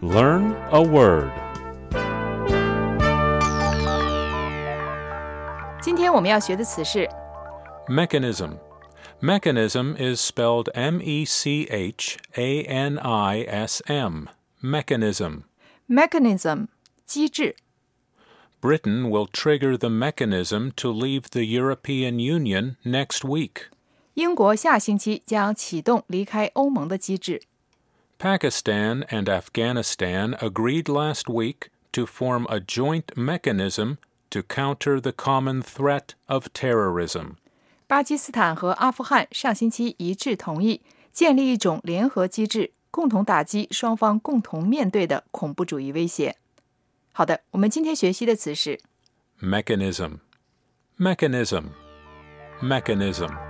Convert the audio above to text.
Learn a word. 今天我们要学的词是 Mechanism. Mechanism is spelled M-E-C-H-A-N-I-S-M. Mechanism. mechanism 机制。 Britain will trigger the mechanism to leave the European Union next week. 英国下星期将启动离开欧盟的机制。 Pakistan and Afghanistan agreed last week to form a joint mechanism to counter the common threat of terrorism. 巴基斯坦和阿富汗上星期一致同意建立一种联合机制，共同打击双方共同面对的恐怖主义威胁。好的，我们今天学习的词是 Mechanism. Mechanism. Mechanism.